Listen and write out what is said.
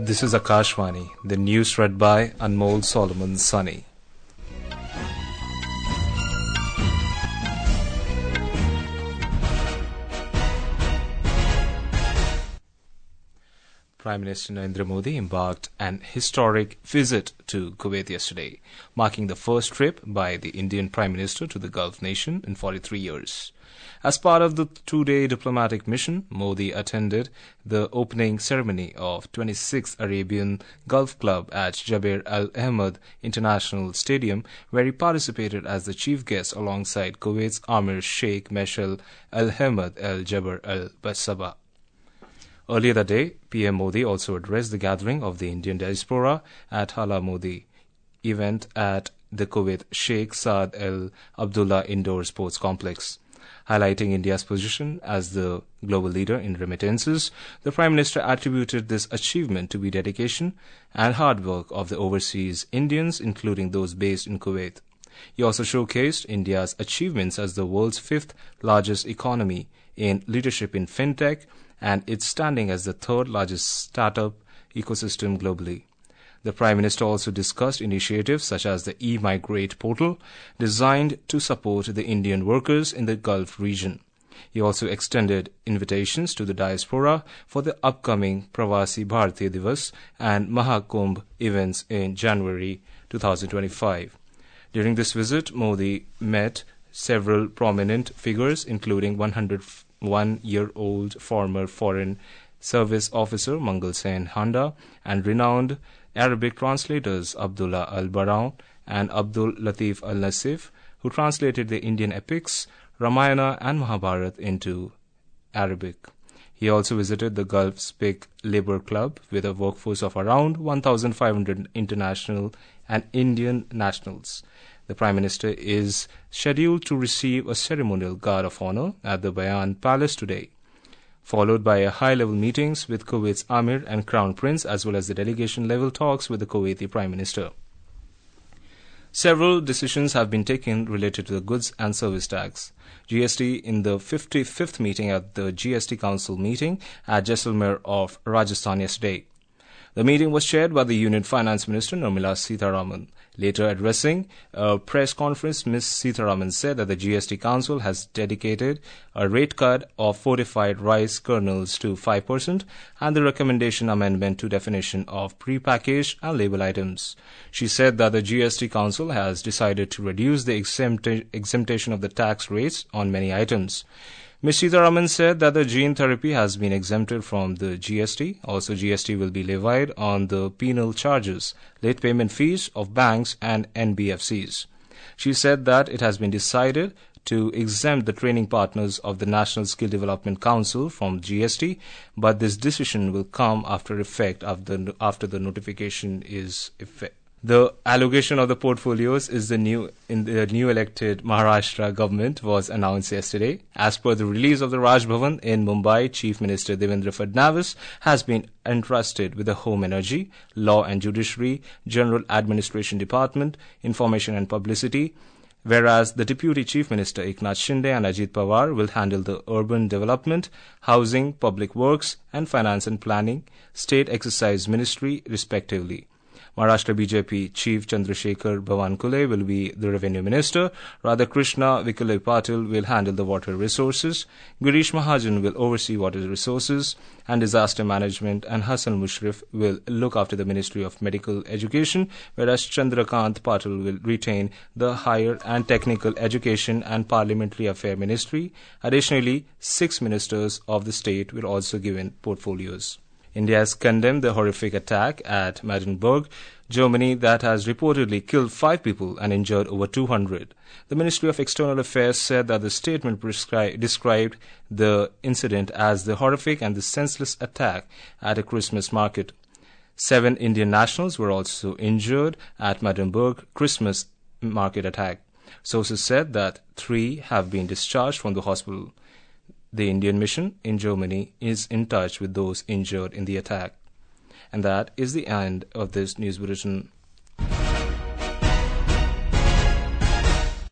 This is Akashvani, the news read by Anmol Solomon Sunny. Prime Minister Narendra Modi embarked an historic visit to Kuwait yesterday, marking the first trip by the Indian Prime Minister to the Gulf nation in 43 years. As part of the two-day diplomatic mission, Modi attended the opening ceremony of 26th Arabian Gulf Club at Jabir Al Ahmed International Stadium, where he participated as the chief guest alongside Kuwait's Amir Sheikh Meshal Al Ahmed Al Jabir Al Sabah. Earlier that day, PM Modi also addressed the gathering of the Indian diaspora at Hala Modi event at the Kuwait Sheikh Saad Al Abdullah Indoor Sports Complex. Highlighting India's position as the global leader in remittances, the Prime Minister attributed this achievement to the dedication and hard work of the overseas Indians, including those based in Kuwait. He also showcased India's achievements as the world's fifth largest economy in leadership in fintech and its standing as the third largest startup ecosystem globally. The Prime Minister also discussed initiatives such as the e-Migrate portal, designed to support the Indian workers in the Gulf region. He also extended invitations to the diaspora for the upcoming Pravasi Bharatiya Divas and Mahakumbh events in January 2025. During this visit, Modi met several prominent figures, including 101-year-old former Foreign Service Officer Mangal Sen Handa and renowned Arabic translators Abdullah Al-Baraun and Abdul Latif Al-Nasif, who translated the Indian epics Ramayana and Mahabharata into Arabic. He also visited the Gulf Speak Labour Club with a workforce of around 1,500 international and Indian nationals. The Prime Minister is scheduled to receive a ceremonial guard of honor at the Bayan Palace today, followed by high-level meetings with Kuwait's Amir and Crown Prince, as well as the delegation-level talks with the Kuwaiti Prime Minister. Several decisions have been taken related to the goods and service tax, GST, in the 55th meeting at the GST Council meeting at Jaisalmer of Rajasthan yesterday. The meeting was chaired by the Union Finance Minister Nirmala Sitharaman. Later addressing a press conference, Ms. Sitharaman said that the GST Council has dedicated a rate cut of fortified rice kernels to 5% and the recommendation amendment to definition of prepackaged and label items. She said that the GST Council has decided to reduce the exemption of the tax rates on many items. Ms. Sitharaman said that the gene therapy has been exempted from the GST. Also, GST will be levied on the penal charges, late payment fees of banks and NBFCs. She said that it has been decided to exempt the training partners of the National Skill Development Council from GST, but this decision will come after the notification is effective. The allocation of the portfolios in the new elected Maharashtra government was announced yesterday. As per the release of the Raj Bhavan in Mumbai, Chief Minister Devendra Fadnavis has been entrusted with the Home Energy, Law and Judiciary, General Administration Department, Information and Publicity, whereas the Deputy Chief Minister Eknath Shinde and Ajit Pawar will handle the Urban Development, Housing, Public Works and Finance and Planning, State Exercise Ministry respectively. Maharashtra BJP Chief Chandrasekhar Bawankule will be the Revenue Minister, Radhakrishna Vikhale Patil will handle the water resources, Girish Mahajan will oversee water resources and disaster management, and Hassan Mushrif will look after the Ministry of Medical Education, whereas Chandrakant Patil will retain the Higher and Technical Education and Parliamentary Affairs Ministry. Additionally, 6 ministers of the state will also given portfolios. India has condemned the horrific attack at Magdeburg, Germany, that has reportedly killed 5 people and injured over 200. The Ministry of External Affairs said that the statement described the incident as the horrific and the senseless attack at a Christmas market. 7 Indian nationals were also injured at Magdeburg Christmas market attack. Sources said that 3 have been discharged from the hospital. The Indian mission in Germany is in touch with those injured in the attack. And that is the end of this news bulletin.